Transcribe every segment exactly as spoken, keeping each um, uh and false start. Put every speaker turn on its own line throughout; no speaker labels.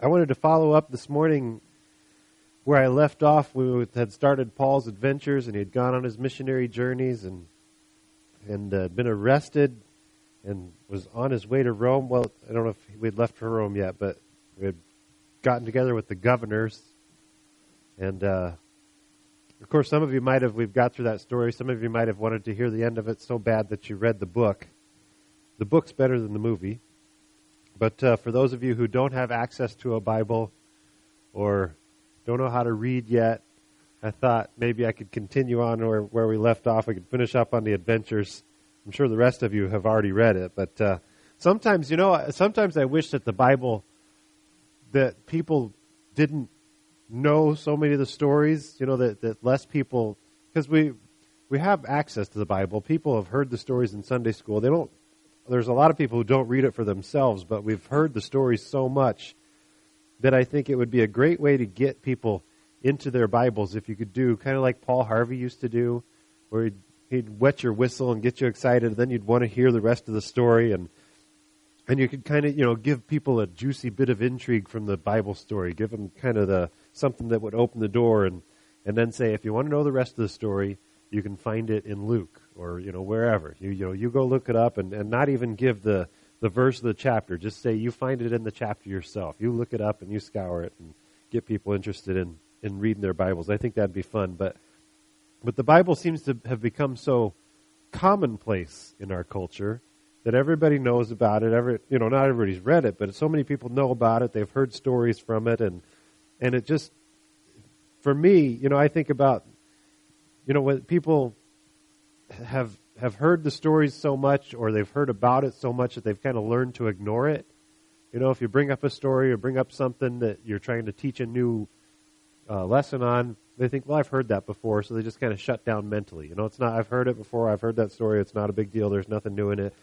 I wanted to follow up this morning where I left off. We had started Paul's adventures, and he had gone on his missionary journeys and and uh, been arrested and was on his way to Rome. Well, I don't know if we'd left for Rome yet, but we had gotten together with the governors. And, uh, of course, some of you might have, we've got through that story, some of you might have wanted to hear the end of it so bad that you read the book. The book's better than the movie. But uh, for those of you who don't have access to a Bible or don't know how to read yet, I thought maybe I could continue on where, where we left off. I could finish up on the adventures. I'm sure the rest of you have already read it. But uh, sometimes, you know, sometimes I wish that the Bible, that people didn't know so many of the stories, you know, that, that less people, because we we have access to the Bible. People have heard the stories in Sunday school. They don't. There's a lot of people who don't read it for themselves, but we've heard the stories so much that I think it would be a great way to get people into their Bibles if you could do kind of like Paul Harvey used to do, where he'd, he'd wet your whistle and get you excited, and then you'd want to hear the rest of the story, and and you could kind of, you know, give people a juicy bit of intrigue from the Bible story, give them kind of the something that would open the door, and and then say, if you want to know the rest of the story, you can find it in Luke or, you know, wherever. You you know, you go look it up, and, and not even give the, the verse of the chapter. Just say you find it in the chapter yourself. You look it up and you scour it and get people interested in, in reading their Bibles. I think that'd be fun. But but the Bible seems to have become so commonplace in our culture that everybody knows about it. Every you know, not everybody's read it, but so many people know about it. They've heard stories from it, and and it just, for me, you know, I think about, you know, when people have have heard the stories so much, or they've heard about it so much that they've kind of learned to ignore it. You know, if you bring up a story or bring up something that you're trying to teach a new uh, lesson on, they think, well, I've heard that before, so they just kind of shut down mentally. You know, it's not, I've heard it before, I've heard that story, it's not a big deal, there's nothing new in it.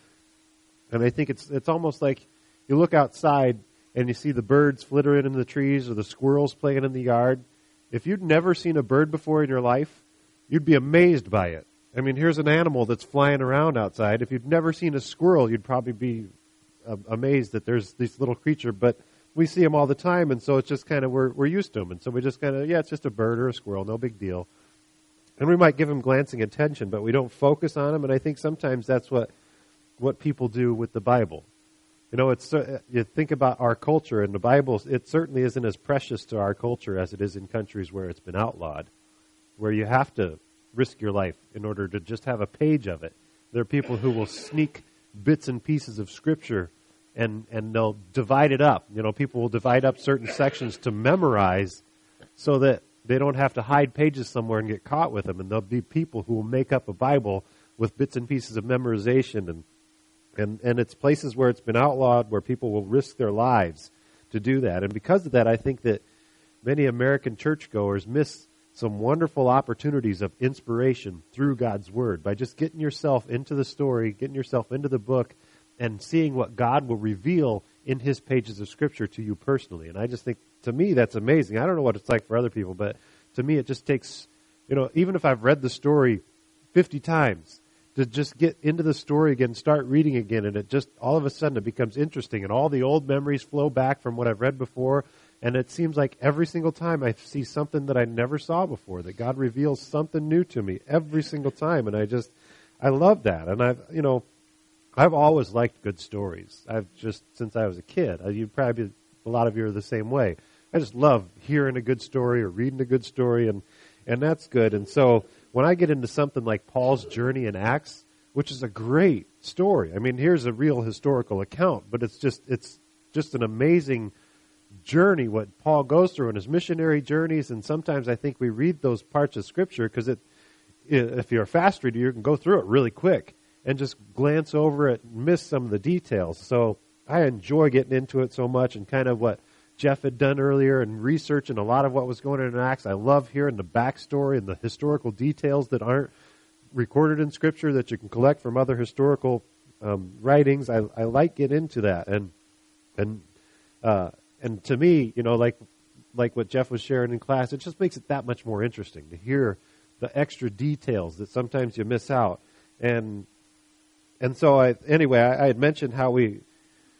And I think it's it's almost like you look outside and you see the birds flittering in the trees or the squirrels playing in the yard. If you'd never seen a bird before in your life, you'd be amazed by it. I mean, here's an animal that's flying around outside. If you'd never seen a squirrel, you'd probably be uh, amazed that there's this little creature. But we see them all the time, and so it's just kind of, we're, we're used to them. And so we just kind of, yeah, it's just a bird or a squirrel, no big deal. And we might give them glancing attention, but we don't focus on them. And I think sometimes that's what what people do with the Bible. You know, it's you think about our culture, and the Bible, it certainly isn't as precious to our culture as it is in countries where it's been outlawed, where you have to risk your life in order to just have a page of it. There are people who will sneak bits and pieces of Scripture, and, and they'll divide it up. You know, people will divide up certain sections to memorize so that they don't have to hide pages somewhere and get caught with them. And there'll be people who will make up a Bible with bits and pieces of memorization, and And and it's places where it's been outlawed, where people will risk their lives to do that. And because of that, I think that many American churchgoers miss some wonderful opportunities of inspiration through God's Word by just getting yourself into the story, getting yourself into the book, and seeing what God will reveal in His pages of Scripture to you personally. And I just think, to me, that's amazing. I don't know what it's like for other people, but to me it just takes, you know, even if I've read the story fifty times, to just get into the story again, start reading again, and it just, all of a sudden, it becomes interesting, and all the old memories flow back from what I've read before, and it seems like every single time I see something that I never saw before, that God reveals something new to me every single time, and I just, I love that, and I've, you know, I've always liked good stories. I've just, since I was a kid, you probably, a lot of you are the same way. I just love hearing a good story or reading a good story, and, and that's good, and so when I get into something like Paul's journey in Acts, which is a great story. I mean, here's a real historical account, but it's just it's just an amazing journey what Paul goes through in his missionary journeys. And sometimes I think we read those parts of Scripture because it, if you're a fast reader, you can go through it really quick and just glance over it and miss some of the details. So I enjoy getting into it so much, and kind of what Jeff had done earlier and researching a lot of what was going on in Acts. I love hearing the backstory and the historical details that aren't recorded in Scripture that you can collect from other historical um, writings. I, I like getting into that, and and uh, and to me, you know, like like what Jeff was sharing in class, it just makes it that much more interesting to hear the extra details that sometimes you miss out. And and so I anyway, I, I had mentioned how we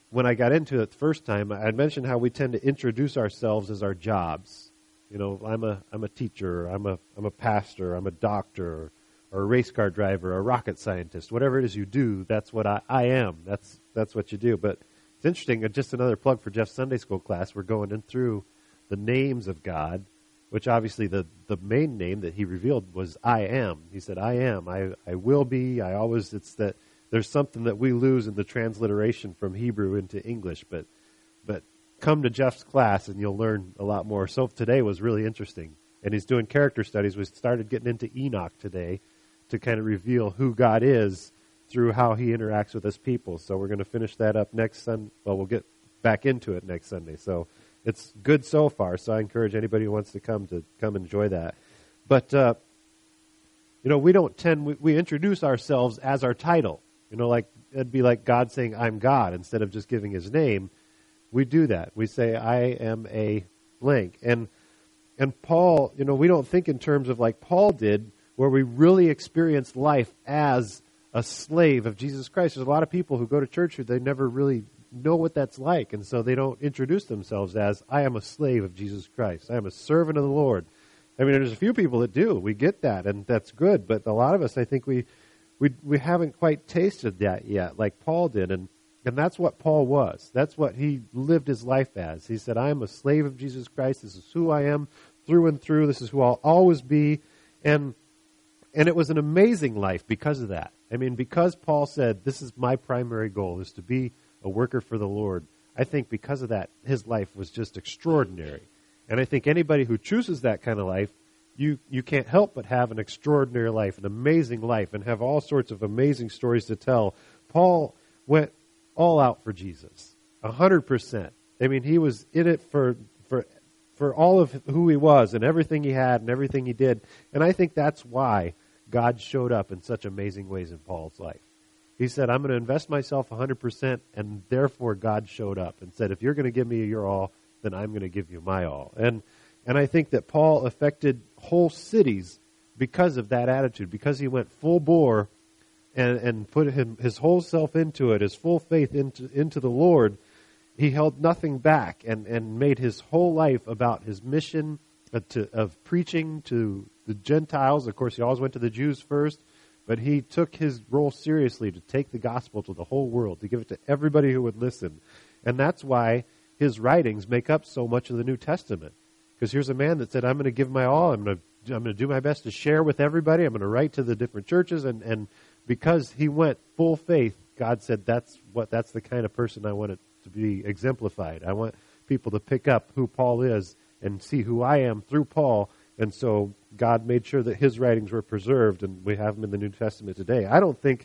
when I got into it the first time, I mentioned how we tend to introduce ourselves as our jobs. You know, I'm a I'm a teacher, I'm a I'm a pastor, I'm a doctor, or, or a race car driver, or a rocket scientist. Whatever it is you do, that's what I, I am. That's that's what you do. But it's interesting. Just another plug for Jeff's Sunday school class. We're going in through the names of God, which obviously the, the main name that he revealed was I am. He said, I am, I, I will be, I always, it's that there's something that we lose in the transliteration from Hebrew into English, but but come to Jeff's class and you'll learn a lot more. So today was really interesting. And he's doing character studies. We started getting into Enoch today to kind of reveal who God is through how he interacts with his people. So we're going to finish that up next Sunday. Well, we'll get back into it next Sunday. So it's good so far. So I encourage anybody who wants to come to come enjoy that. But, uh, you know, we don't tend, we, we introduce ourselves as our title. You know, like it'd be like God saying, I'm God, instead of just giving his name. We do that. We say, I am a blank. And and Paul, you know, we don't think in terms of like Paul did, where we really experience life as a slave of Jesus Christ. There's a lot of people who go to church who they never really know what that's like, and so they don't introduce themselves as, I am a slave of Jesus Christ. I am a servant of the Lord. I mean, there's a few people that do. We get that, and that's good. But a lot of us, I think we we we haven't quite tasted that yet, like Paul did. And And that's what Paul was. That's what he lived his life as. He said, I am a slave of Jesus Christ. This is who I am through and through. This is who I'll always be. And and it was an amazing life because of that. I mean, because Paul said, this is my primary goal, is to be a worker for the Lord. I think because of that, his life was just extraordinary. And I think anybody who chooses that kind of life, you, you can't help but have an extraordinary life, an amazing life, and have all sorts of amazing stories to tell. Paul went all out for Jesus, a hundred percent. I mean, he was in it for for for all of who he was and everything he had and everything he did. And I think that's why God showed up in such amazing ways in Paul's life. He said, I'm going to invest myself a hundred percent, and therefore God showed up and said, if you're going to give me your all, then I'm going to give you my all. And and I think that Paul affected whole cities because of that attitude, because he went full bore And, and put him, his whole self into it, his full faith into into the Lord. He held nothing back and, and made his whole life about his mission of, to, of preaching to the Gentiles. Of course, he always went to the Jews first, but he took his role seriously to take the gospel to the whole world, to give it to everybody who would listen. And that's why his writings make up so much of the New Testament. Because here's a man that said, I'm going to give my all. I'm going to I'm going to do my best to share with everybody. I'm going to write to the different churches, and and because he went full faith, God said, that's what that's the kind of person I want it to be exemplified. I want people to pick up who Paul is and see who I am through Paul. And so God made sure that his writings were preserved, and we have them in the New Testament today. I don't think,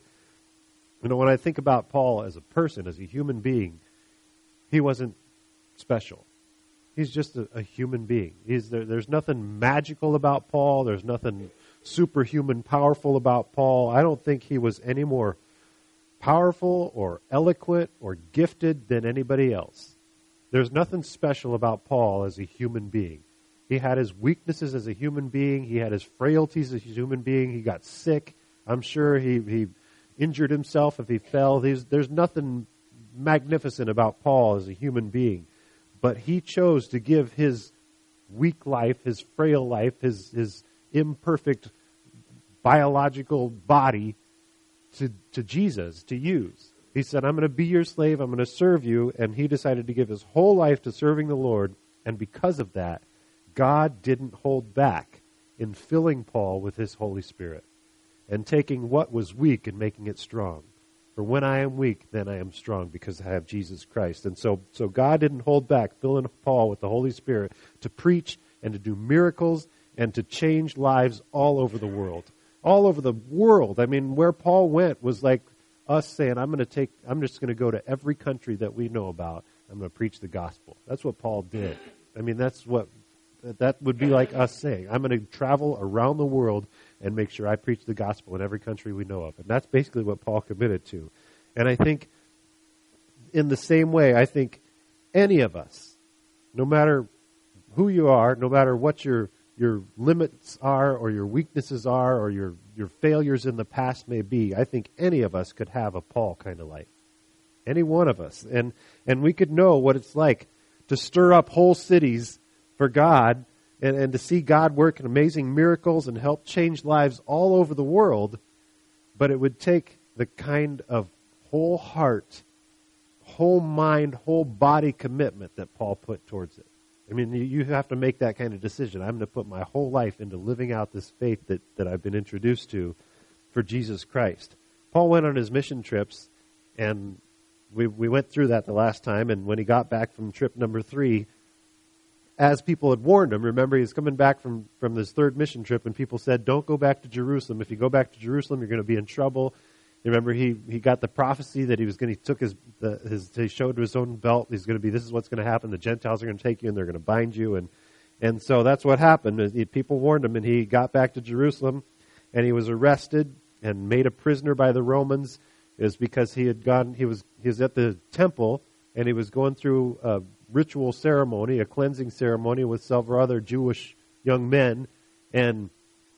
you know, when I think about Paul as a person, as a human being, he wasn't special. He's just a, a human being. He's there, there's nothing magical about Paul. There's nothing superhuman powerful about Paul. I don't think he was any more powerful or eloquent or gifted than anybody else. There's nothing special about Paul as a human being. He had his weaknesses as a human being. He had his frailties as a human being. He got sick. I'm sure he, he injured himself if he fell. There's, there's nothing magnificent about Paul as a human being. But he chose to give his weak life, his frail life, his his imperfect biological body to, to Jesus to use. He said, I'm going to be your slave, I'm going to serve you, and he decided to give his whole life to serving the Lord, and because of that, God didn't hold back in filling Paul with his Holy Spirit and taking what was weak and making it strong. For when I am weak, then I am strong, because I have Jesus Christ. And so, so God didn't hold back filling Paul with the Holy Spirit to preach and to do miracles and to change lives all over the world. All over the world. I mean, where Paul went was like us saying, I'm going to take, I'm just going to go to every country that we know about. I'm going to preach the gospel. That's what Paul did. I mean, that's what, that would be like us saying, I'm going to travel around the world and make sure I preach the gospel in every country we know of. And that's basically what Paul committed to. And I think in the same way, I think any of us, no matter who you are, no matter what your your limits are or your weaknesses are or your, your failures in the past may be, I think any of us could have a Paul kind of life. any one of us. And, and we could know what it's like to stir up whole cities for God and, and to see God work in amazing miracles and help change lives all over the world. But it would take the kind of whole heart, whole mind, whole body commitment that Paul put towards it. I mean, you, you have to make that kind of decision. I'm going to put my whole life into living out this faith that, that I've been introduced to for Jesus Christ. Paul went on his mission trips, and we we went through that the last time, and when he got back from trip number three, as people had warned him, remember he was coming back from, from this third mission trip, and people said, don't go back to Jerusalem. If you go back to Jerusalem, you're going to be in trouble. Remember, he, he got the prophecy that he was going to, he took his, the, his, he showed to his own belt, he's going to be, this is what's going to happen, the Gentiles are going to take you and they're going to bind you, and, and so that's what happened. He, people warned him, and he got back to Jerusalem, and he was arrested and made a prisoner by the Romans. It was because he had gone, he was, he was at the temple, and he was going through a ritual ceremony, a cleansing ceremony with several other Jewish young men, and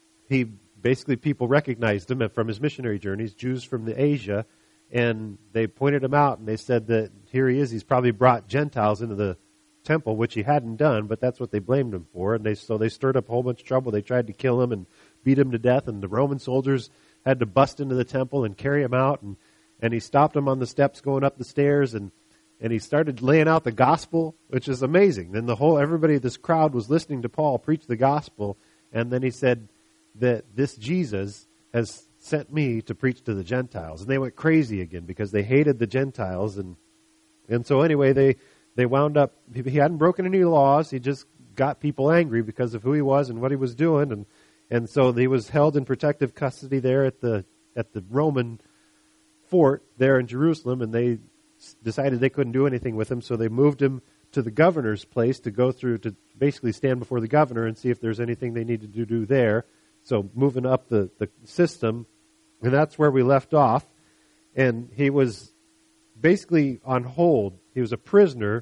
he basically, people recognized him from his missionary journeys, Jews from the Asia, and they pointed him out, and they said that here he is, he's probably brought Gentiles into the temple, which he hadn't done, but that's what they blamed him for, and they so they stirred up a whole bunch of trouble. They tried to kill him and beat him to death, and the Roman soldiers had to bust into the temple and carry him out, and, and he stopped him on the steps going up the stairs, and and he started laying out the gospel, which is amazing. Then the whole, everybody, this crowd was listening to Paul preach the gospel, and then he said that this Jesus has sent me to preach to the Gentiles. And they went crazy again because they hated the Gentiles. And and so anyway, they, they wound up, he hadn't broken any laws. He just got people angry because of who he was and what he was doing. And, and so he was held in protective custody there at the at the Roman fort there in Jerusalem. And they decided they couldn't do anything with him. So they moved him to the governor's place to go through, to basically stand before the governor and see if there's anything they needed to do there. So moving up the, the system, and that's where we left off. And he was basically on hold. He was a prisoner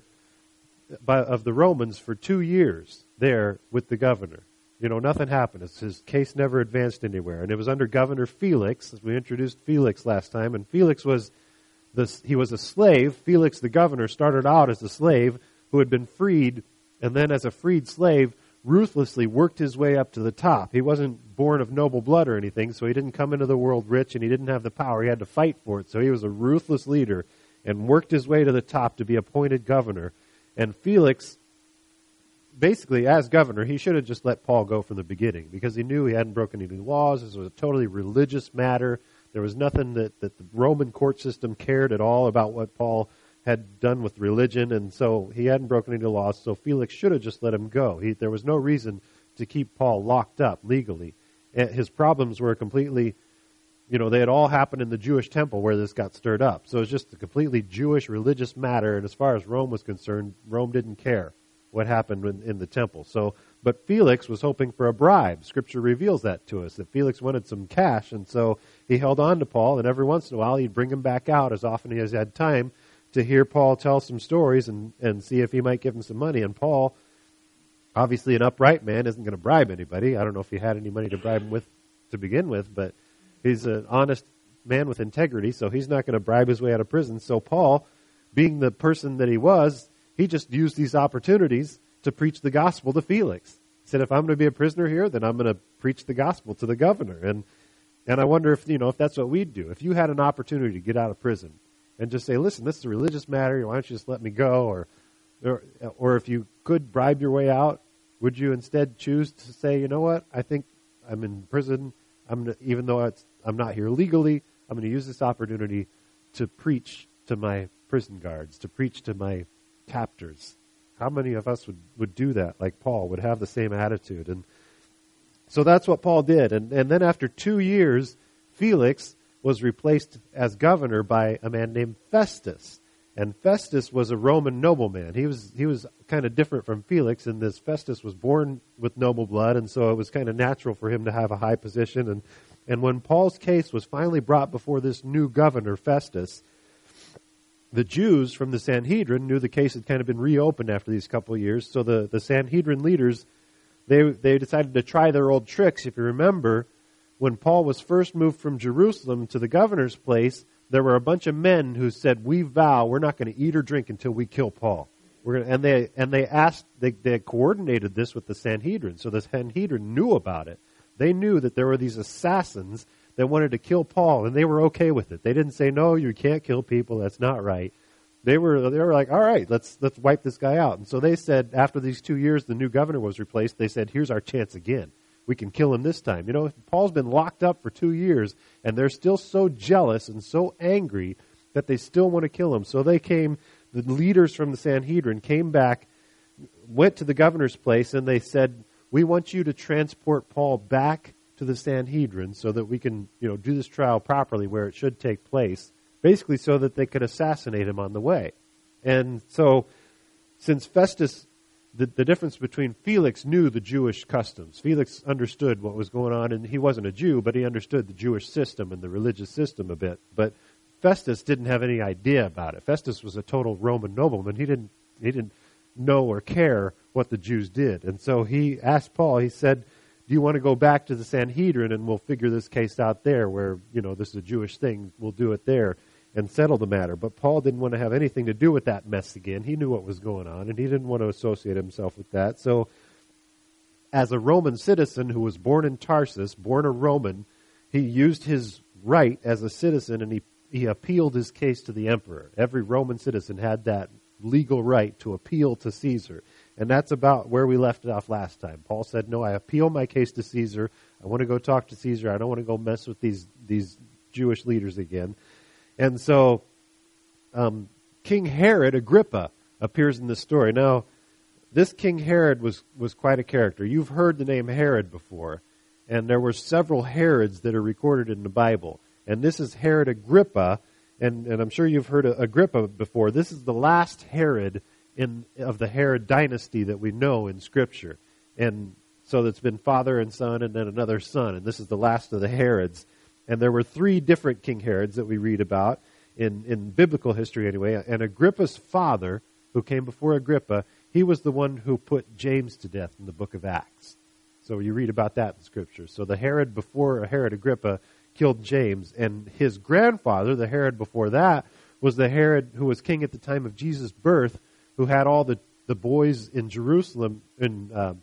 by, of the Romans for two years there with the governor. You know, nothing happened. It's, his case never advanced anywhere. And it was under Governor Felix, as we introduced Felix last time. And Felix was, the, he was a slave. Felix, the governor, started out as a slave who had been freed, and then as a freed slave, ruthlessly worked his way up to the top. He wasn't born of noble blood or anything, so he didn't come into the world rich, and he didn't have the power. He had to fight for it. So he was a ruthless leader and worked his way to the top to be appointed governor. And Felix, basically, as governor, he should have just let Paul go from the beginning because he knew he hadn't broken any laws. This was a totally religious matter. There was nothing that, that the Roman court system cared at all about what Paul had done with religion, and so he hadn't broken any laws, so Felix should have just let him go. He, there was no reason to keep Paul locked up legally. And his problems were completely, you know, they had all happened in the Jewish temple where this got stirred up. So it was just a completely Jewish religious matter, and as far as Rome was concerned, Rome didn't care what happened in, in the temple. So, but Felix was hoping for a bribe. Scripture reveals that to us, that Felix wanted some cash, and so he held on to Paul, and every once in a while he'd bring him back out as often as he had time to hear Paul tell some stories and, and see if he might give him some money. And Paul, obviously an upright man, isn't going to bribe anybody. I don't know if he had any money to bribe him with to begin with, but he's an honest man with integrity, so he's not going to bribe his way out of prison. So Paul, being the person that he was, he just used these opportunities to preach the gospel to Felix. He said, if I'm going to be a prisoner here, then I'm going to preach the gospel to the governor. And and I wonder if, you know, if that's what we'd do. If you had an opportunity to get out of prison, and just say, listen, this is a religious matter. Why don't you just let me go? Or, or, or if you could bribe your way out, would you instead choose to say, you know what? I think I'm in prison. I'm gonna, even though it's, I'm not here legally, I'm going to use this opportunity to preach to my prison guards, to preach to my captors. How many of us would, would do that? Like Paul would have the same attitude. And so that's what Paul did. And, and then after two years, Felix was replaced as governor by a man named Festus. And Festus was a Roman nobleman. He was he was kind of different from Felix in this. Festus was born with noble blood, and so it was kind of natural for him to have a high position. And, and when Paul's case was finally brought before this new governor, Festus, the Jews from the Sanhedrin knew the case had kind of been reopened after these couple of years. So the, the Sanhedrin leaders, they they decided to try their old tricks. If you remember, when Paul was first moved from Jerusalem to the governor's place, there were a bunch of men who said, we vow we're not going to eat or drink until we kill Paul. We're gonna, and they and they asked, they, they coordinated this with the Sanhedrin, so the Sanhedrin knew about it. They knew that there were these assassins that wanted to kill Paul, and they were okay with it. They didn't say, no, you can't kill people, that's not right. They were they were like, all right, let's let's wipe this guy out. And so they said, after these two years, the new governor was replaced, they said, here's our chance again. We can kill him this time. You know, Paul's been locked up for two years, and they're still so jealous and so angry that they still want to kill him. So they came, the leaders from the Sanhedrin came back, went to the governor's place, and they said, we want you to transport Paul back to the Sanhedrin so that we can, you know, do this trial properly where it should take place, basically so that they could assassinate him on the way. And so, since Festus, the, the difference between Felix knew the Jewish customs. Felix understood what was going on, and he wasn't a Jew, but he understood the Jewish system and the religious system a bit. But Festus didn't have any idea about it. Festus was a total Roman nobleman. He didn't, he didn't know or care what the Jews did. And so he asked Paul, he said, do you want to go back to the Sanhedrin and we'll figure this case out there where, you know, this is a Jewish thing, we'll do it there and settle the matter. But Paul didn't want to have anything to do with that mess again. He knew what was going on, and he didn't want to associate himself with that. So as a Roman citizen who was born in Tarsus, born a Roman, he used his right as a citizen, and he, he appealed his case to the emperor. Every Roman citizen had that legal right to appeal to Caesar. And that's about where we left it off last time. Paul said, no, I appeal my case to Caesar. I want to go talk to Caesar. I don't want to go mess with these, these Jewish leaders again. And so um, King Herod Agrippa appears in this story. Now, this King Herod was, was quite a character. You've heard the name Herod before, and there were several Herods that are recorded in the Bible. And this is Herod Agrippa, and, and I'm sure you've heard of Agrippa before. This is the last Herod in of the Herod dynasty that we know in Scripture. And so it's been father and son and then another son, and this is the last of the Herods. And there were three different King Herods that we read about in, in biblical history anyway. And Agrippa's father, who came before Agrippa, he was the one who put James to death in the book of Acts. So you read about that in Scripture. So the Herod before Herod Agrippa killed James, and his grandfather, the Herod before that, was the Herod who was king at the time of Jesus' birth, who had all the, the boys in Jerusalem, in uh,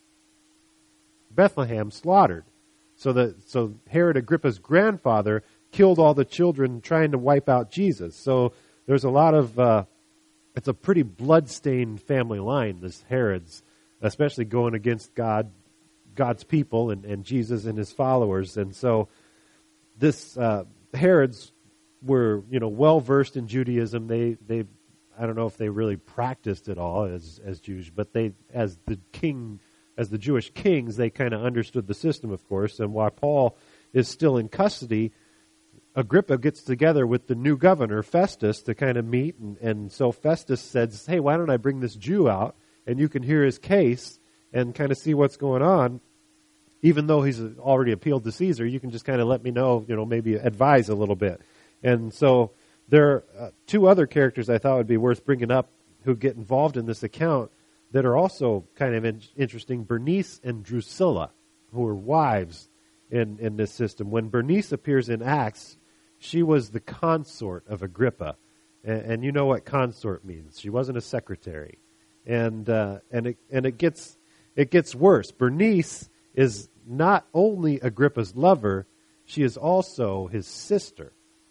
Bethlehem, slaughtered. So that so Herod Agrippa's grandfather killed all the children trying to wipe out Jesus. So there's a lot of, uh, it's a pretty blood-stained family line, this Herod's, especially going against God, God's people and, and Jesus and his followers. And so this uh, Herods were, you know, well-versed in Judaism. They, they, I don't know if they really practiced it all as, as Jews, but they, as the king, as the Jewish kings, they kind of understood the system, of course. And while Paul is still in custody, Agrippa gets together with the new governor, Festus, to kind of meet. And, and so Festus says, hey, why don't I bring this Jew out and you can hear his case and kind of see what's going on. Even though he's already appealed to Caesar, you can just kind of let me know, you know, maybe advise a little bit. And so there are uh, two other characters I thought would be worth bringing up who get involved in this account that are also kind of in- interesting, Bernice and Drusilla, who are wives in, in this system. When Bernice appears in Acts, she was the consort of Agrippa. And, and you know what consort means. She wasn't a secretary. And uh, and it and it gets it gets worse. Bernice is not only Agrippa's lover, she is also his sister.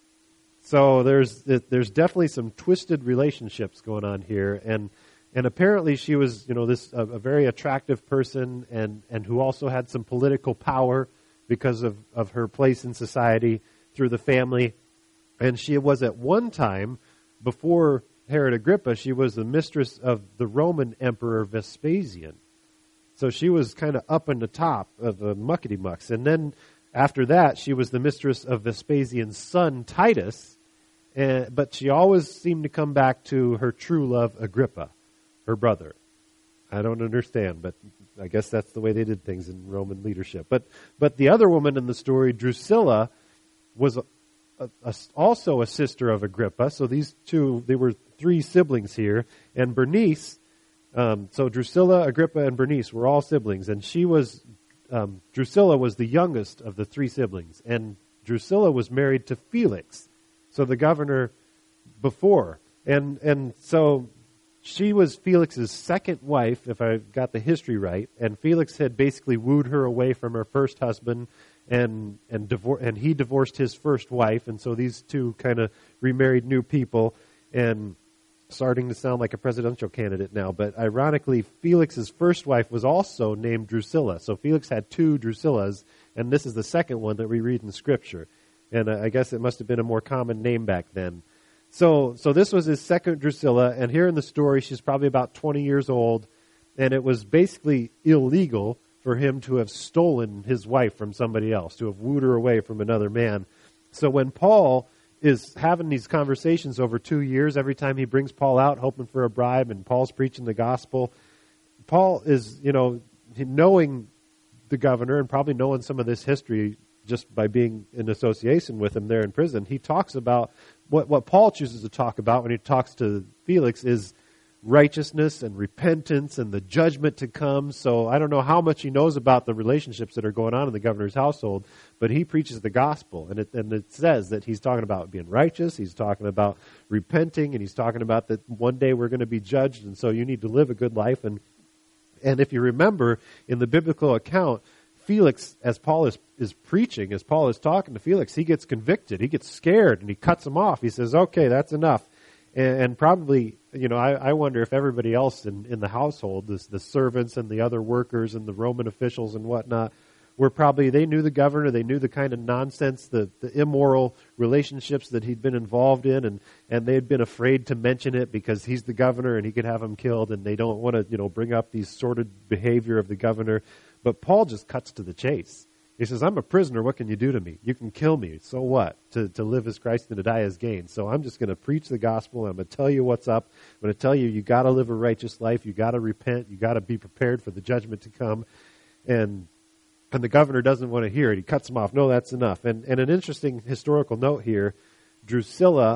So there's there's definitely some twisted relationships going on here, and and apparently she was, you know, this a, a very attractive person, and, and who also had some political power because of, of her place in society through the family. And she was at one time, before Herod Agrippa, she was the mistress of the Roman Emperor Vespasian. So she was kind of up in the top of the muckety-mucks. And then after that, she was the mistress of Vespasian's son, Titus. And, but she always seemed to come back to her true love, Agrippa, her brother. I don't understand, but I guess that's the way they did things in Roman leadership. But but the other woman in the story, Drusilla, was a, a, a, also a sister of Agrippa. So these two, they were three siblings here. And Bernice, um, so Drusilla, Agrippa, and Bernice were all siblings. And she was, um, Drusilla was the youngest of the three siblings. And Drusilla was married to Felix. So the governor before. And and so she was Felix's second wife, if I got the history right, and Felix had basically wooed her away from her first husband, and and divor- and he divorced his first wife, and so these two kind of remarried new people, and starting to sound like a presidential candidate now, but ironically, Felix's first wife was also named Drusilla. So Felix had two Drusillas, and this is the second one that we read in Scripture. And uh, I guess it must have been a more common name back then. So so this was his second Drusilla, and here in the story, she's probably about twenty years old, and it was basically illegal for him to have stolen his wife from somebody else, to have wooed her away from another man. So when Paul is having these conversations over two years, every time he brings Paul out hoping for a bribe and Paul's preaching the gospel, Paul is, you know, knowing the governor and probably knowing some of this history just by being in association with him there in prison, he talks about, what, what Paul chooses to talk about when he talks to Felix is righteousness and repentance and the judgment to come. So I don't know how much he knows about the relationships that are going on in the governor's household, but he preaches the gospel, and it, and it says that he's talking about being righteous, he's talking about repenting, and he's talking about that one day we're going to be judged, and so you need to live a good life. And and if you remember in the biblical account, Felix, as Paul is, is preaching, as Paul is talking to Felix, he gets convicted, he gets scared, and he cuts him off. He says, okay, that's enough. And, and probably, you know, I, I wonder if everybody else in, in the household, this, the servants and the other workers and the Roman officials and whatnot, were probably, they knew the governor, they knew the kind of nonsense, the, the immoral relationships that he'd been involved in, and, and they had been afraid to mention it because he's the governor and he could have him killed, and they don't want to, you know, bring up these sordid behavior of the governor. But Paul just cuts to the chase. He says, I'm a prisoner, what can you do to me? You can kill me, so what? To to live as Christ and to die as gain. So I'm just going to preach the gospel, I'm going to tell you what's up, I'm going to tell you you got to live a righteous life, you got to repent, you got to be prepared for the judgment to come. And and the governor doesn't want to hear it, he cuts him off. No, that's enough. And, and an interesting historical note here, Drusilla,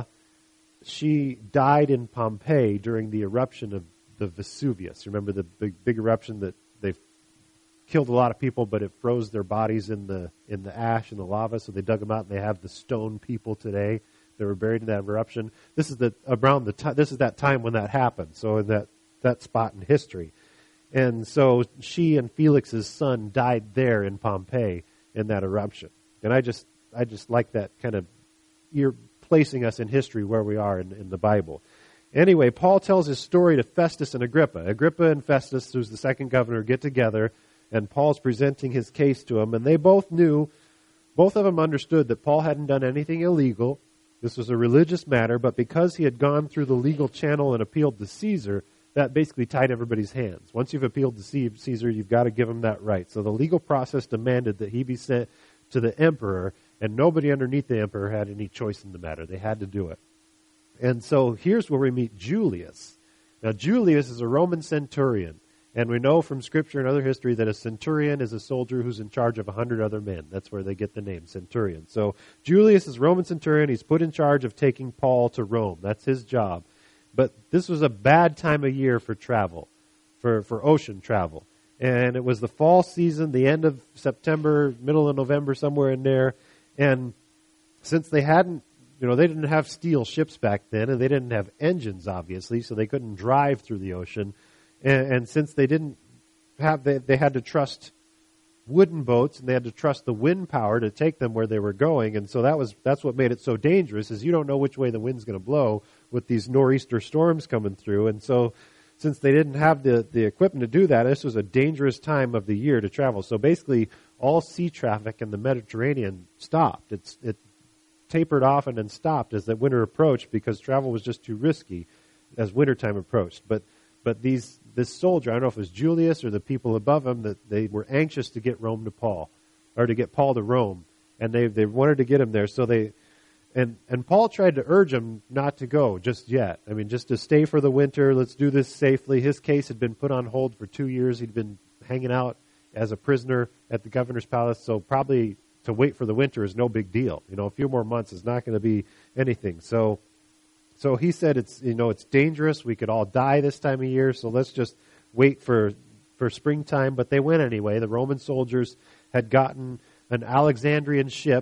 she died in Pompeii during the eruption of the Vesuvius. Remember the big, big eruption that they killed a lot of people, but it froze their bodies in the in the ash and the lava, so they dug them out, and they have the stone people today that were buried in that eruption. This is the around the time. This is that time when that happened. So in that that spot in history, and so she and Felix's son died there in Pompeii in that eruption. And I just I just like that kind of you're placing us in history where we are in, in the Bible. Anyway, Paul tells his story to Festus and Agrippa. Agrippa and Festus, who's the second governor, get together. And Paul's presenting his case to them, and they both knew, both of them understood that Paul hadn't done anything illegal. This was a religious matter, but because he had gone through the legal channel and appealed to Caesar, that basically tied everybody's hands. Once you've appealed to Caesar, you've got to give him that right. So the legal process demanded that he be sent to the emperor, and nobody underneath the emperor had any choice in the matter. They had to do it. And so here's where we meet Julius. Now, Julius is a Roman centurion. And we know from Scripture and other history that a centurion is a soldier who's in charge of a hundred other men. That's where they get the name centurion. So Julius is Roman centurion. He's put in charge of taking Paul to Rome. That's his job. But this was a bad time of year for travel, for, for ocean travel. And it was the fall season, the end of September, middle of November, somewhere in there. And since they hadn't, you know, they didn't have steel ships back then, and they didn't have engines, obviously, so they couldn't drive through the ocean. And, and since they didn't have, they, they had to trust wooden boats, and they had to trust the wind power to take them where they were going. And so that was that's what made it so dangerous, is you don't know which way the wind's going to blow with these nor'easter storms coming through. And so since they didn't have the, the equipment to do that, this was a dangerous time of the year to travel. So basically all sea traffic in the Mediterranean stopped. It's, it tapered off and then stopped as the winter approached because travel was just too risky as wintertime approached. But But these this soldier, I don't know if it was Julius or the people above him, that they were anxious to get Rome to Paul, or to get Paul to Rome, and they they wanted to get him there. So they and and Paul tried to urge him not to go just yet. I mean, just to stay for the winter. Let's do this safely. His case had been put on hold for two years. He'd been hanging out as a prisoner at the governor's palace. So probably to wait for the winter is no big deal. You know, a few more months is not going to be anything. So. So he said, it's you know it's dangerous. We could all die this time of year, so let's just wait for for springtime. But they went anyway. The Roman soldiers had gotten an Alexandrian ship,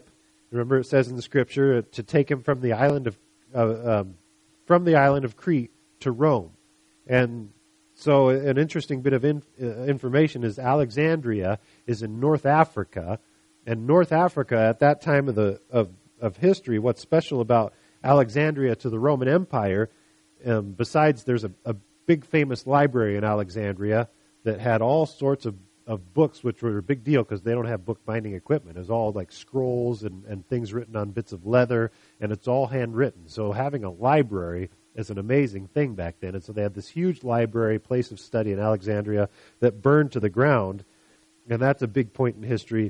Remember, it says in the scripture to take him from the island of uh, um, from the island of Crete to Rome. And so, an interesting bit of in, uh, information is Alexandria is in North Africa, and North Africa at that time of the of of history. What's special about Alexandria to the Roman Empire? Um, besides, there's a, a big famous library in Alexandria that had all sorts of, of books, which were a big deal because they don't have bookbinding equipment. It's all like scrolls and, and things written on bits of leather, and it's all handwritten. So having a library is an amazing thing back then. And so they had this huge library, place of study in Alexandria that burned to the ground, and that's a big point in history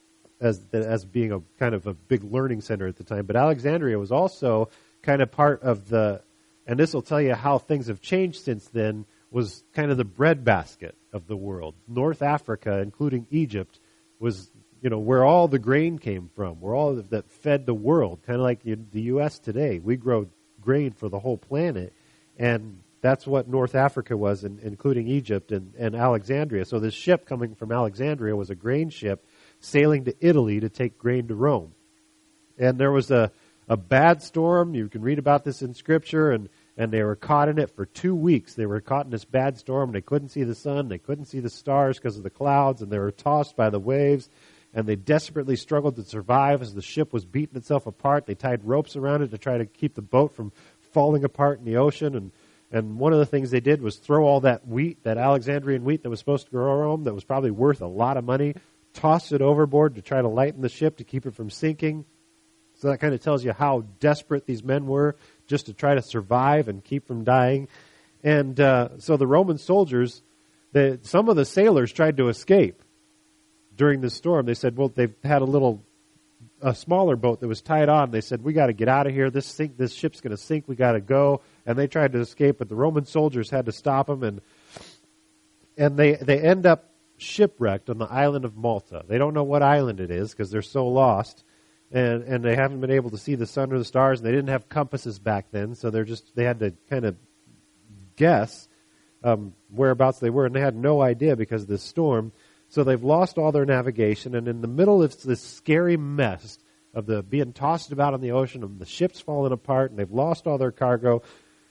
as as being a kind of a big learning center at the time. But Alexandria was also kind of part of the, and this will tell you how things have changed since then, was kind of the breadbasket of the world. North Africa, including Egypt, was, you know, where all the grain came from, where all that fed the world, kind of like the U S today. We grow grain for the whole planet, and that's what North Africa was, in, including Egypt and, and Alexandria. So this ship coming from Alexandria was a grain ship sailing to Italy to take grain to Rome. And there was a, a bad storm. You can read about this in Scripture, and And they were caught in it for two weeks. They were caught in this bad storm. They couldn't see the sun. They couldn't see the stars because of the clouds. And they were tossed by the waves. And they desperately struggled to survive as the ship was beating itself apart. They tied ropes around it to try to keep the boat from falling apart in the ocean. And, and one of the things they did was throw all that wheat, that Alexandrian wheat that was supposed to grow Rome, that was probably worth a lot of money, toss it overboard to try to lighten the ship to keep it from sinking. So that kind of tells you how desperate these men were just to try to survive and keep from dying. And uh, so the Roman soldiers, the, some of the sailors tried to escape during this storm. They said, well, they've had a little, a smaller boat that was tied on. They said, we got to get out of here. This sink, this ship's going to sink. We got to go. And they tried to escape, but the Roman soldiers had to stop them. And and they, they end up shipwrecked on the island of Malta. They don't know what island it is because they're so lost. And and they haven't been able to see the sun or the stars, and they didn't have compasses back then, so they're just they had to kind of guess um, whereabouts they were, and they had no idea because of this storm. So they've lost all their navigation, and in the middle of this scary mess of the being tossed about on the ocean, and the ship's falling apart, and they've lost all their cargo,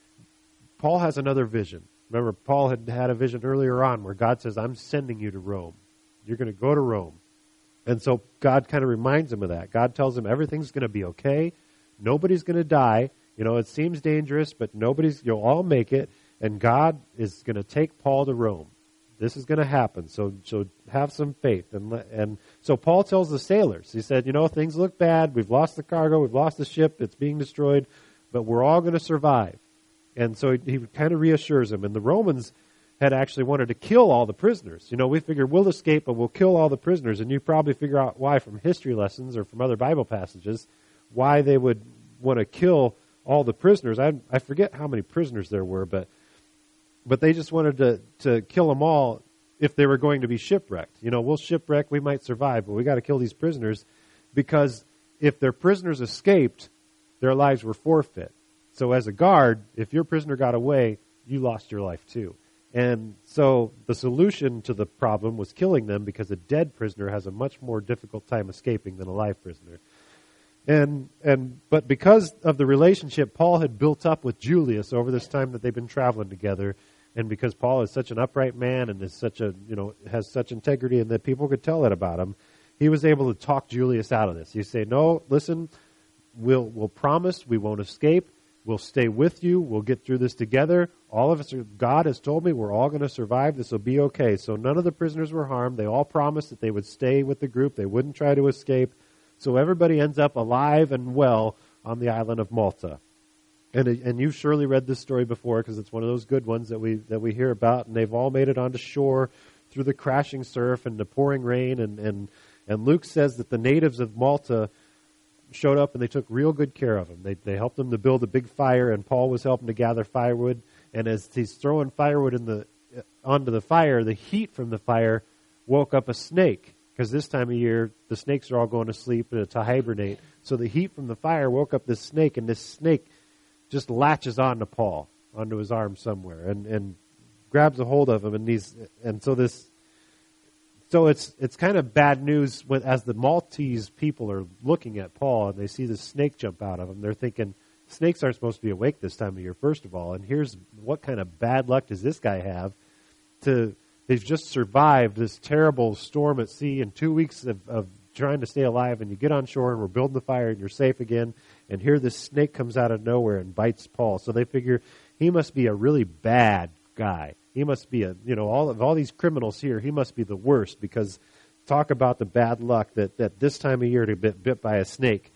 Paul has another vision. Remember, Paul had had a vision earlier on where God says, I'm sending you to Rome. You're going to go to Rome. And so God kind of reminds him of that. God tells him everything's going to be okay. Nobody's going to die. You know, it seems dangerous, but nobody's, you'll all make it. And God is going to take Paul to Rome. This is going to happen. So, so have some faith. And, and so Paul tells the sailors, he said, you know, things look bad. We've lost the cargo. We've lost the ship. It's being destroyed, but we're all going to survive. And so he, he kind of reassures them. And the Romans had actually wanted to kill all the prisoners. You know, we figured we'll escape, but we'll kill all the prisoners. And you probably figure out why from history lessons or from other Bible passages, why they would want to kill all the prisoners. I I forget how many prisoners there were, but but they just wanted to, to kill them all if they were going to be shipwrecked. You know, we'll shipwreck, we might survive, but we got to kill these prisoners because if their prisoners escaped, their lives were forfeit. So as a guard, if your prisoner got away, you lost your life too. And so the solution to the problem was killing them because a dead prisoner has a much more difficult time escaping than a live prisoner. And and but because of the relationship Paul had built up with Julius over this time that they've been traveling together, and because Paul is such an upright man and is such a, you know, has such integrity and that people could tell it about him, he was able to talk Julius out of this. He said, no, listen, we'll we'll promise we won't escape. We'll stay with you. We'll get through this together. All of us, are, God has told me we're all going to survive. This will be okay. So none of the prisoners were harmed. They all promised that they would stay with the group. They wouldn't try to escape. So everybody ends up alive and well on the island of Malta. And and you've surely read this story before because it's one of those good ones that we that we hear about. And they've all made it onto shore through the crashing surf and the pouring rain. And, and, and Luke says that the natives of Malta showed up and they took real good care of him. They they helped him to build a big fire, and Paul was helping to gather firewood. And as he's throwing firewood in the onto the fire, the heat from the fire woke up a snake, because this time of year the snakes are all going to sleep to, to hibernate. So the heat from the fire woke up this snake, and this snake just latches onto Paul, onto his arm somewhere, and and grabs a hold of him. And these and so this So it's it's kind of bad news when, as the Maltese people are looking at Paul and they see this snake jump out of him. They're thinking, snakes aren't supposed to be awake this time of year, first of all. And here's what kind of bad luck does this guy have? To They've just survived this terrible storm at sea and two weeks of, of trying to stay alive, and you get on shore and we're building the fire and you're safe again. And here this snake comes out of nowhere and bites Paul. So they figure he must be a really bad guy. He must be a, you know, all of all these criminals here, he must be the worst, because talk about the bad luck that, that this time of year to get bit by a snake.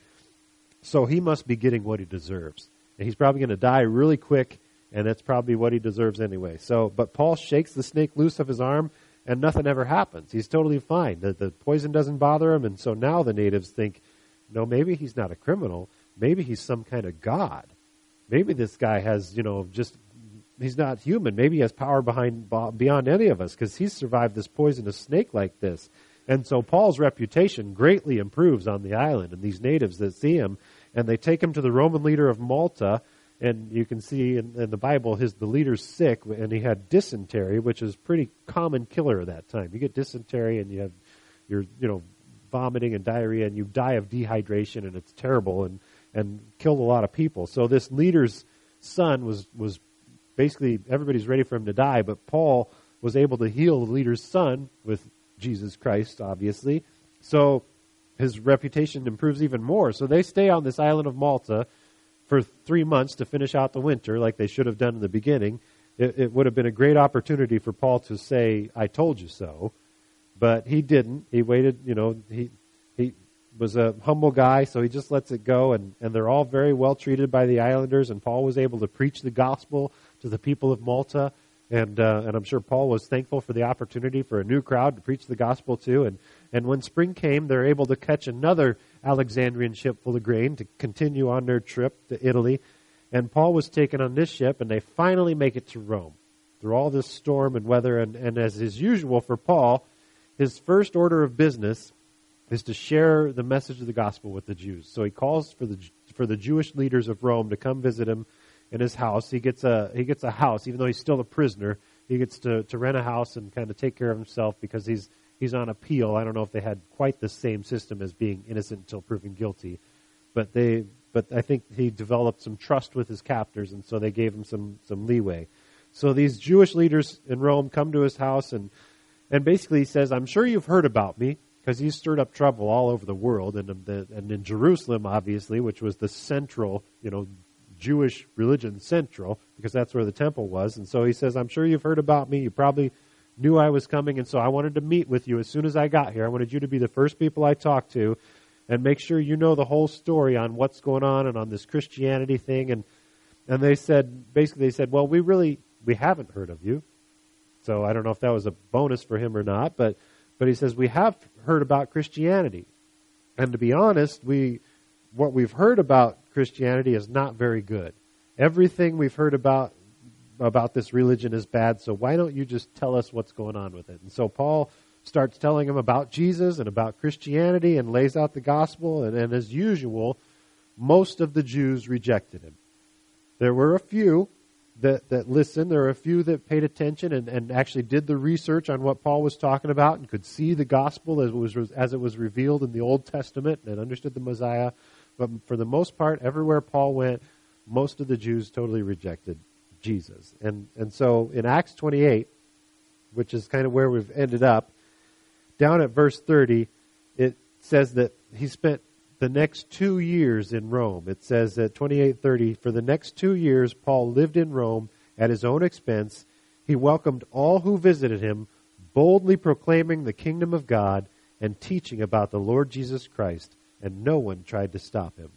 So he must be getting what he deserves. And he's probably going to die really quick, and that's probably what he deserves anyway. So, but Paul shakes the snake loose of his arm, and nothing ever happens. He's totally fine. The, the poison doesn't bother him, and so now the natives think, no, maybe he's not a criminal. Maybe he's some kind of god. Maybe this guy has, you know, just, he's not human. Maybe he has power behind beyond any of us, because he's survived this poisonous snake like this. And so Paul's reputation greatly improves on the island, and these natives that see him, and they take him to the Roman leader of Malta. And you can see in, in the Bible, his the leader's sick, and he had dysentery, which is a pretty common killer at that time. You get dysentery, and you have you're you know vomiting and diarrhea, and you die of dehydration, and it's terrible, and and killed a lot of people. So this leader's son was was basically everybody's ready for him to die, but Paul was able to heal the leader's son with Jesus Christ, obviously. So his reputation improves even more. So they stay on this island of Malta for three months to finish out the winter, like they should have done in the beginning. It, it would have been a great opportunity for Paul to say, I told you so. But he didn't. He waited, you know, he he was a humble guy, so he just lets it go. And, and they're all very well treated by the islanders, and Paul was able to preach the gospel to the people of Malta. And uh, and I'm sure Paul was thankful for the opportunity for a new crowd to preach the gospel to. And, and when spring came, they're able to catch another Alexandrian ship full of grain to continue on their trip to Italy. And Paul was taken on this ship, and they finally make it to Rome through all this storm and weather. And, and as is usual for Paul, his first order of business is to share the message of the gospel with the Jews. So he calls for the for the Jewish leaders of Rome to come visit him in his house. He gets a he gets a house, even though he's still a prisoner. He gets to, to rent a house and kind of take care of himself because he's he's on appeal. I don't know if they had quite the same system as being innocent until proven guilty, but they but I think he developed some trust with his captors, and so they gave him some some leeway. So these Jewish leaders in Rome come to his house, and and basically he says, "I'm sure you've heard about me," because he's stirred up trouble all over the world, and the, and in Jerusalem, obviously, which was the central, you know, Jewish religion central, because that's where the temple was. And so he says, "I'm sure you've heard about me. You probably knew I was coming, and so I wanted to meet with you as soon as I got here. I wanted you to be the first people I talked to, and make sure you know the whole story on what's going on and on this Christianity thing." And and they said, basically, they said, "Well, we really we haven't heard of you." So I don't know if that was a bonus for him or not, but but he says, "We have heard about Christianity, and to be honest, we what we've heard about Christianity is not very good. Everything we've heard about about this religion is bad, so why don't you just tell us what's going on with it?" And so Paul starts telling him about Jesus and about Christianity and lays out the gospel, and, and as usual, most of the Jews rejected him. There were a few that, that listened. There were a few that paid attention and, and actually did the research on what Paul was talking about and could see the gospel as it was, as it was revealed in the Old Testament and understood the Messiah. But for the most part, everywhere Paul went, most of the Jews totally rejected Jesus. And and so in Acts twenty-eight, which is kind of where we've ended up, down at verse thirty, it says that he spent the next two years in Rome. It says at twenty-eight thirty, for the next two years, Paul lived in Rome at his own expense. He welcomed all who visited him, boldly proclaiming the kingdom of God and teaching about the Lord Jesus Christ, and no one tried to stop him.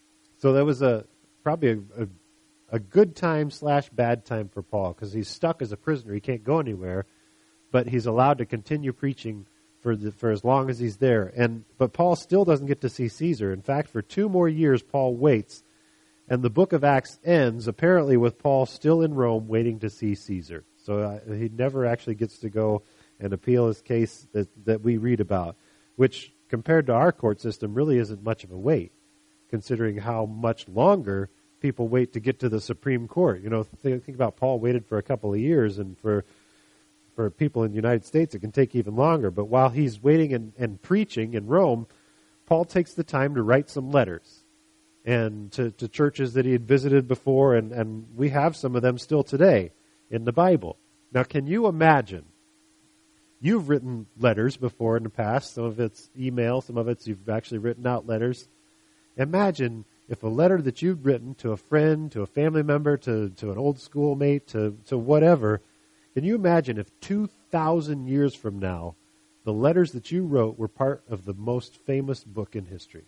So that was a probably a, a, a good time slash bad time for Paul, because he's stuck as a prisoner. He can't go anywhere, but he's allowed to continue preaching for the, for as long as he's there. And but Paul still doesn't get to see Caesar. In fact, for two more years, Paul waits, and the book of Acts ends apparently with Paul still in Rome waiting to see Caesar. So uh, he never actually gets to go and appeal his case that, that we read about, which compared to our court system really isn't much of a wait, considering how much longer people wait to get to the Supreme Court. You know, think, think about Paul waited for a couple of years, and for For people in the United States, it can take even longer. But while he's waiting and, and preaching in Rome, Paul takes the time to write some letters and to, to churches that he had visited before, and, and we have some of them still today in the Bible. Now, can you imagine? You've written letters before in the past. Some of it's email, some of it's you've actually written out letters. Imagine if a letter that you'd written to a friend, to a family member, to, to an old schoolmate, to, to whatever, can you imagine if two thousand years from now, the letters that you wrote were part of the most famous book in history?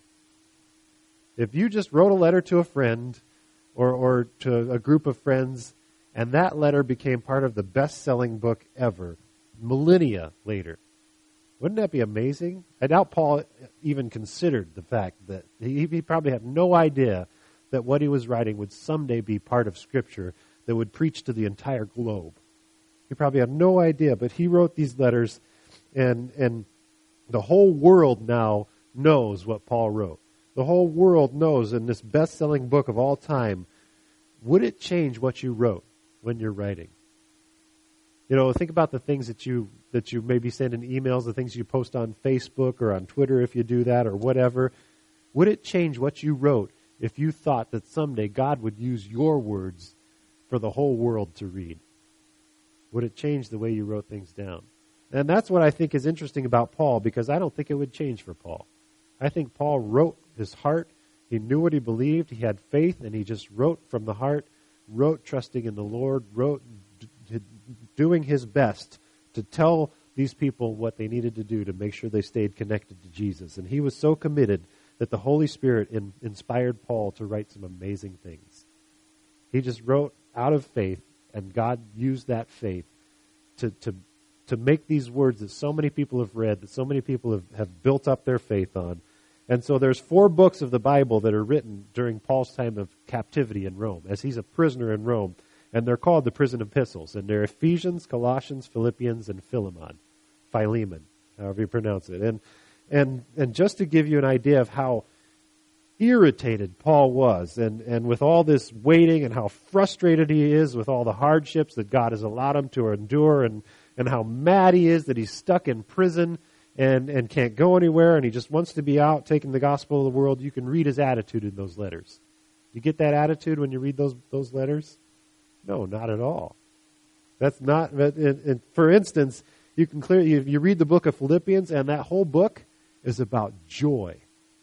If you just wrote a letter to a friend or, or to a group of friends, and that letter became part of the best-selling book ever, millennia later, wouldn't that be amazing? I doubt Paul even considered the fact that he, he probably had no idea that what he was writing would someday be part of Scripture that would preach to the entire globe. He probably had no idea, but he wrote these letters, and and the whole world now knows what Paul wrote. The whole world knows in this best-selling book of all time, would it change what you wrote when you're writing? You know, think about the things that you that you maybe send in emails, the things you post on Facebook or on Twitter if you do that or whatever. Would it change what you wrote if you thought that someday God would use your words for the whole world to read? Would it change the way you wrote things down? And that's what I think is interesting about Paul, because I don't think it would change for Paul. I think Paul wrote his heart. He knew what he believed. He had faith, and he just wrote from the heart, wrote trusting in the Lord, wrote d- doing his best to tell these people what they needed to do to make sure they stayed connected to Jesus. And he was so committed that the Holy Spirit in, inspired Paul to write some amazing things. He just wrote out of faith, and God used that faith to, to, to make these words that so many people have read, that so many people have, have built up their faith on. And so there's four books of the Bible that are written during Paul's time of captivity in Rome, as he's a prisoner in Rome. And they're called the prison epistles. And they're Ephesians, Colossians, Philippians, and Philemon. Philemon, however you pronounce it. And, and, and just to give you an idea of how irritated Paul was, and, and with all this waiting, and how frustrated he is with all the hardships that God has allowed him to endure, and, and how mad he is that he's stuck in prison and, and can't go anywhere, and he just wants to be out taking the gospel of the world, you can read his attitude in those letters. You get that attitude when you read those those letters? No, not at all. That's not, and, and for instance, you can clearly, you, you read the book of Philippians, and that whole book is about joy.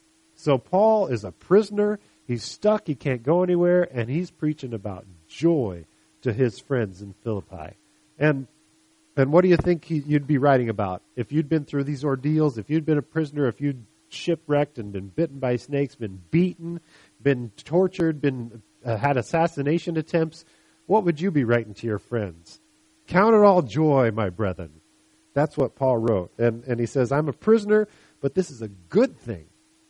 So Paul is a prisoner, he's stuck, he can't go anywhere, and he's preaching about joy to his friends in Philippi. And and what do you think he, you'd be writing about? If you'd been through these ordeals, if you'd been a prisoner, if you'd shipwrecked and been bitten by snakes, been beaten, been tortured, been uh, had assassination attempts, what would you be writing to your friends? Count it all joy, my brethren. That's what Paul wrote. And, and he says, I'm a prisoner, but this is a good thing.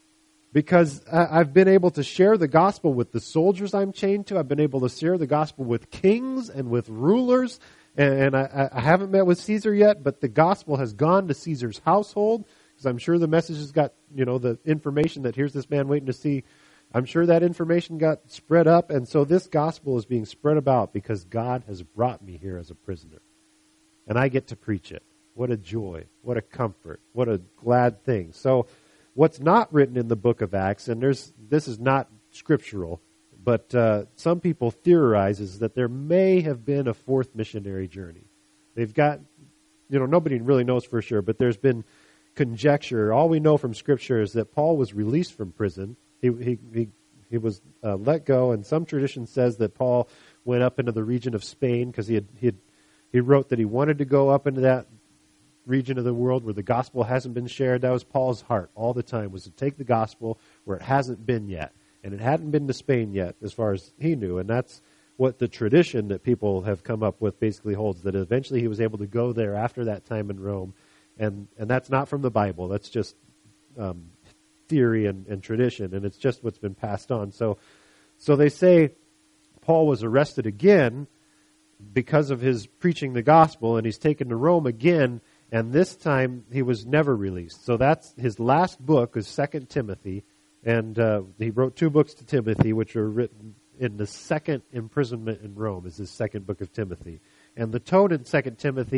Because I've been able to share the gospel with the soldiers I'm chained to. I've been able to share the gospel with kings and with rulers. And I, I haven't met with Caesar yet, but the gospel has gone to Caesar's household. Because I'm sure the message has got, you know, the information that here's this man waiting to see. I'm sure that information got spread up. And so this gospel is being spread about because God has brought me here as a prisoner. And I get to preach it. What a joy. What a comfort. What a glad thing. So what's not written in the book of Acts, and there's this is not scriptural, but uh, some people theorize is that there may have been a fourth missionary journey. They've got, you know, nobody really knows for sure, but there's been conjecture. All we know from Scripture is that Paul was released from prison. He he he, he was uh, let go, and some tradition says that Paul went up into the region of Spain because he had he had, he wrote that he wanted to go up into that region of the world where the gospel hasn't been shared. That was Paul's heart all the time, was to take the gospel where it hasn't been yet. And it hadn't been to Spain yet, as far as he knew. And that's what the tradition that people have come up with basically holds, that eventually he was able to go there after that time in Rome. And and that's not from the Bible. That's just um, theory and, and tradition, and it's just what's been passed on. So, so they say Paul was arrested again because of his preaching the gospel, and he's taken to Rome again. And this time, he was never released. So that's his last book is Second Timothy. And uh, he wrote two books to Timothy, which are written in the second imprisonment in Rome, is his second book of Timothy. And the tone in Second Timothy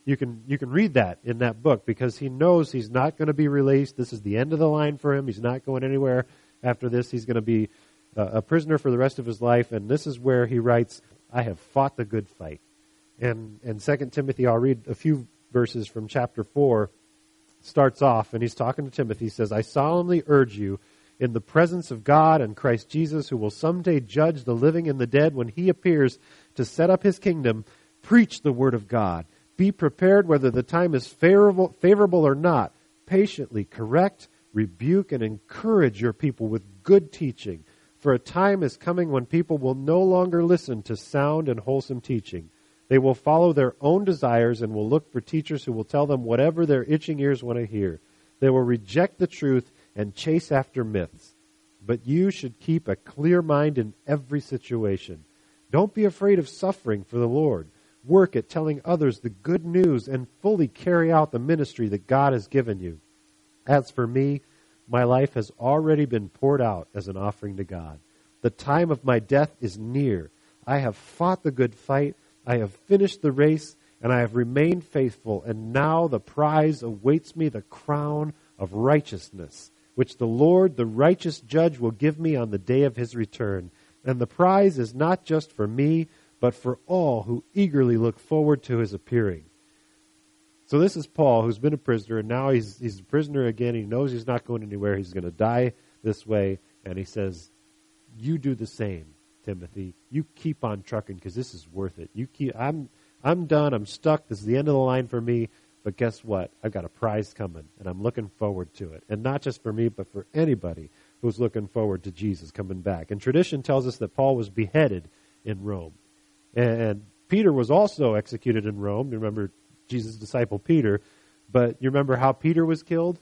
You can you can read that in that book because he knows he's not going to be released. This is the end of the line for him. He's not going anywhere after this. He's going to be uh, a prisoner for the rest of his life. And this is where he writes, I have fought the good fight. And and Second Timothy, I'll read a few verses from chapter four, starts off, and he's talking to Timothy. He says, I solemnly urge you in the presence of God and Christ Jesus, who will someday judge the living and the dead when he appears to set up his kingdom, preach the word of God. Be prepared whether the time is favorable, favorable or not. Patiently correct, rebuke, and encourage your people with good teaching. For a time is coming when people will no longer listen to sound and wholesome teaching. They will follow their own desires and will look for teachers who will tell them whatever their itching ears want to hear. They will reject the truth and chase after myths. But you should keep a clear mind in every situation. Don't be afraid of suffering for the Lord. Work at telling others the good news and fully carry out the ministry that God has given you. As for me, my life has already been poured out as an offering to God. The time of my death is near. I have fought the good fight. I have finished the race, and I have remained faithful. And now the prize awaits me, the crown of righteousness, which the Lord, the righteous judge, will give me on the day of his return. And the prize is not just for me, but for all who eagerly look forward to his appearing. So this is Paul, who's been a prisoner, and now he's he's a prisoner again. He knows he's not going anywhere. He's going to die this way. And he says, you do the same, Timothy. You keep on trucking because this is worth it. You keep. I'm I'm done. I'm stuck. This is the end of the line for me. But guess what? I've got a prize coming, and I'm looking forward to it. And not just for me, but for anybody who's looking forward to Jesus coming back. And tradition tells us that Paul was beheaded in Rome. And Peter was also executed in Rome. You remember Jesus' disciple Peter. But you remember how Peter was killed?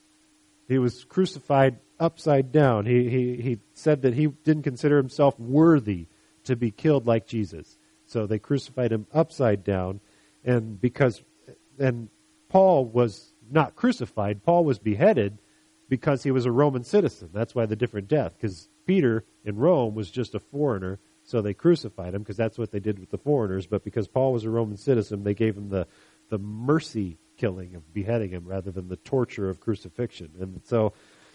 He was crucified upside down. He, he, he said that he didn't consider himself worthy to be killed like Jesus. So they crucified him upside down. And because, and Paul was not crucified. Paul was beheaded because he was a Roman citizen. That's why the different death. Because Peter in Rome was just a foreigner. So they crucified him because that's what they did with the foreigners. But because Paul was a Roman citizen, they gave him the, the mercy killing of beheading him rather than the torture of crucifixion. And so,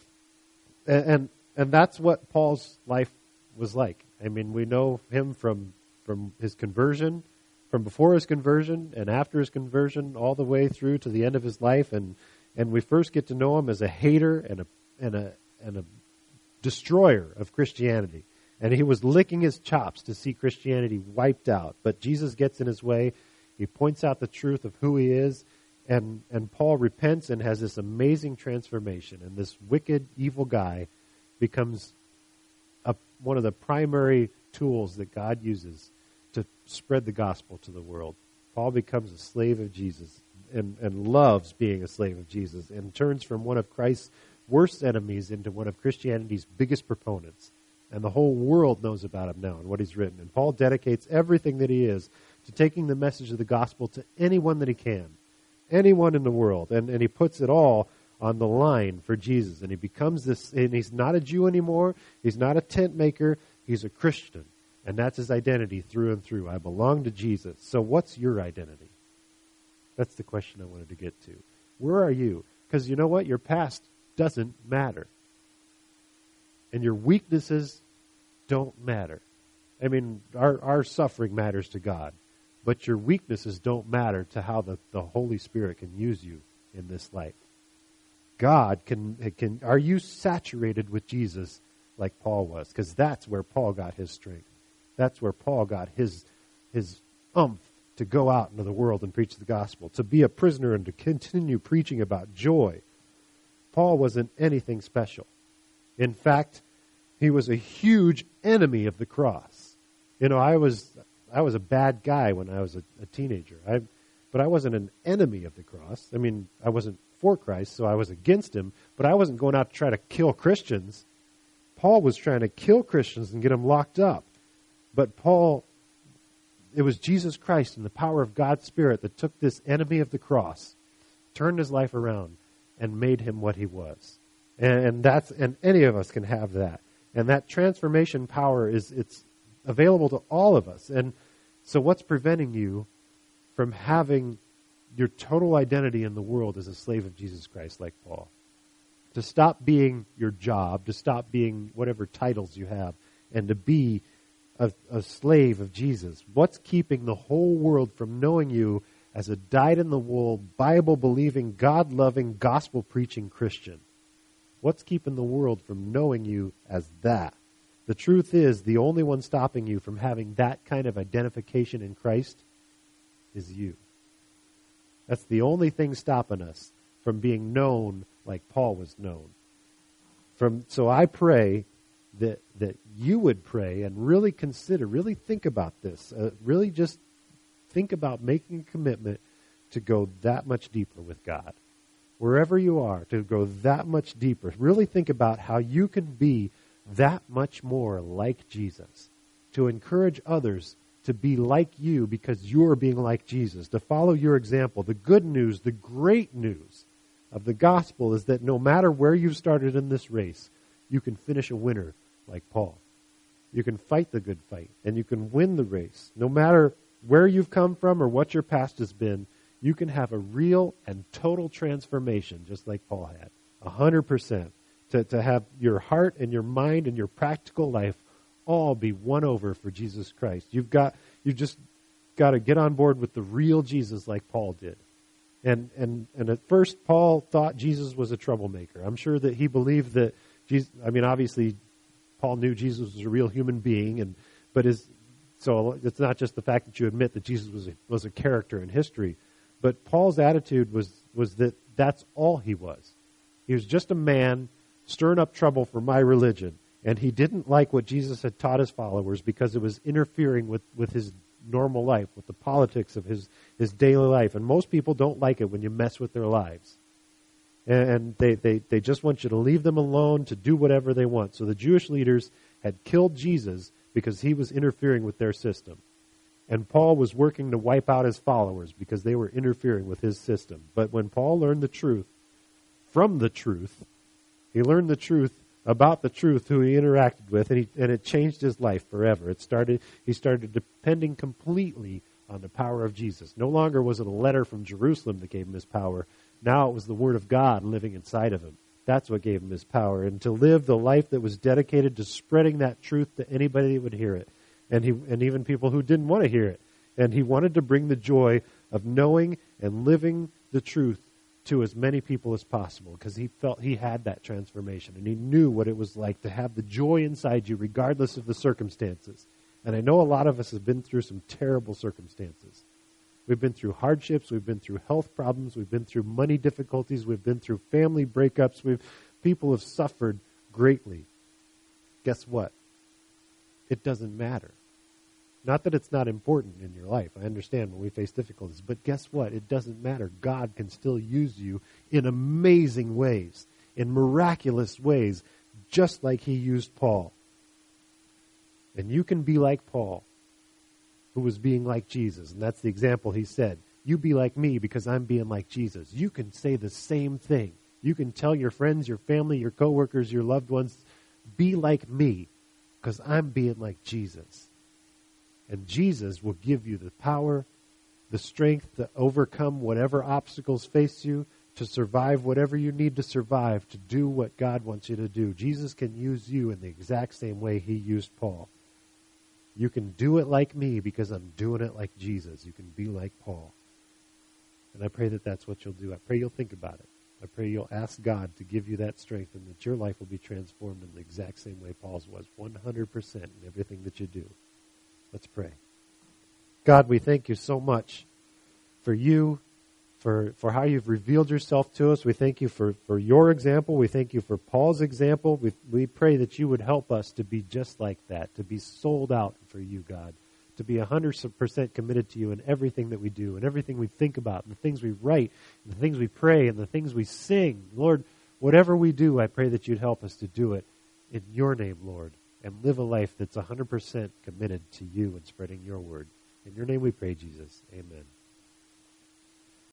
and and that's what Paul's life was like. I mean, we know him from from his conversion, from before his conversion and after his conversion, all the way through to the end of his life. And and we first get to know him as a hater and a and a and a destroyer of Christianity. And he was licking his chops to see Christianity wiped out. But Jesus gets in his way. He points out the truth of who he is. And, and Paul repents and has this amazing transformation. And this wicked, evil guy becomes a, one of the primary tools that God uses to spread the gospel to the world. Paul becomes a slave of Jesus and, and loves being a slave of Jesus and turns from one of Christ's worst enemies into one of Christianity's biggest proponents. And the whole world knows about him now and what he's written. And Paul dedicates everything that he is to taking the message of the gospel to anyone that he can, anyone in the world. And, and he puts it all on the line for Jesus. And he becomes this, and he's not a Jew anymore. He's not a tent maker. He's a Christian. And that's his identity through and through. I belong to Jesus. So what's your identity? That's the question I wanted to get to. Where are you? Because you know what? Your past doesn't matter. And your weaknesses don't matter. I mean, our, our suffering matters to God. But your weaknesses don't matter to how the, the Holy Spirit can use you in this life. God can, can, are you saturated with Jesus like Paul was? Because that's where Paul got his strength. That's where Paul got his, his umph to go out into the world and preach the gospel, to be a prisoner and to continue preaching about joy. Paul wasn't anything special. In fact, he was a huge enemy of the cross. You know, I was I was a bad guy when I was a, a teenager. I, but I wasn't an enemy of the cross. I mean, I wasn't for Christ, so I was against him. But I wasn't going out to try to kill Christians. Paul was trying to kill Christians and get them locked up. But Paul, it was Jesus Christ and the power of God's Spirit that took this enemy of the cross, turned his life around, and made him what he was. And that's and any of us can have that. And that transformation power is it's available to all of us. And so what's preventing you from having your total identity in the world as a slave of Jesus Christ, like Paul. To stop being your job, to stop being whatever titles you have, and to be a, a slave of Jesus. What's keeping the whole world from knowing you as a dyed-in-the-wool, Bible-believing, God-loving, gospel-preaching Christian? What's keeping the world from knowing you as that? The truth is, the only one stopping you from having that kind of identification in Christ is you. That's the only thing stopping us from being known like Paul was known. From so I pray that that you would pray and really consider, really think about this. Uh, really just think about making a commitment to go that much deeper with God. Wherever you are, to go that much deeper. Really think about how you can be that much more like Jesus. To encourage others to be like you because you're being like Jesus. To follow your example. The good news, the great news of the gospel is that no matter where you've started in this race, you can finish a winner like Paul. You can fight the good fight and you can win the race. No matter where you've come from or what your past has been, you can have a real and total transformation just like Paul had. A hundred percent. To, to have your heart and your mind and your practical life all be won over for Jesus Christ. You've got, you've just got to get on board with the real Jesus like Paul did. And, and, and at first, Paul thought Jesus was a troublemaker. I'm sure that he believed that Jesus, I mean, obviously, Paul knew Jesus was a real human being, and, but is, so it's not just the fact that you admit that Jesus was a, was a character in history, but Paul's attitude was, was that that's all he was. He was just a man stirring up trouble for my religion. And he didn't like what Jesus had taught his followers because it was interfering with, with his normal life, with the politics of his, his daily life. And most people don't like it when you mess with their lives. And they, they, they just want you to leave them alone to do whatever they want. So the Jewish leaders had killed Jesus because he was interfering with their system. And Paul was working to wipe out his followers because they were interfering with his system. But when Paul learned the truth from the truth, he learned the truth about the truth who he interacted with, and, he, and it changed his life forever. It started. He started depending completely on the power of Jesus. No longer was it a letter from Jerusalem that gave him his power. Now it was the Word of God living inside of him. That's what gave him his power. And to live the life that was dedicated to spreading that truth to anybody that would hear it, and he and even people who didn't want to hear it. And he wanted to bring the joy of knowing and living the truth to as many people as possible, because he felt he had that transformation and he knew what it was like to have the joy inside you regardless of the circumstances. And I know a lot of us have been through some terrible circumstances. We've been through hardships, we've been through health problems, we've been through money difficulties, we've been through family breakups, we've people have suffered greatly. Guess what? It doesn't matter. Not that it's not important in your life. I understand when we face difficulties. But guess what? It doesn't matter. God can still use you in amazing ways, in miraculous ways, just like he used Paul. And you can be like Paul, who was being like Jesus. And that's the example he said. You be like me because I'm being like Jesus. You can say the same thing. You can tell your friends, your family, your coworkers, your loved ones, be like me because I'm being like Jesus. And Jesus will give you the power, the strength to overcome whatever obstacles face you, to survive whatever you need to survive, to do what God wants you to do. Jesus can use you in the exact same way he used Paul. You can do it like me because I'm doing it like Jesus. You can be like Paul. And I pray that that's what you'll do. I pray you'll think about it. I pray you'll ask God to give you that strength and that your life will be transformed in the exact same way Paul's was, one hundred percent in everything that you do. Let's pray. God, we thank you so much for you, for, for how you've revealed yourself to us. We thank you for, for your example. We thank you for Paul's example. We, we pray that you would help us to be just like that, to be sold out for you, God, to be one hundred percent committed to you in everything that we do and everything we think about and the things we write and the things we pray and the things we sing. Lord, whatever we do, I pray that you'd help us to do it in your name, Lord, and live a life that's one hundred percent committed to you and spreading your word. In your name we pray, Jesus. Amen.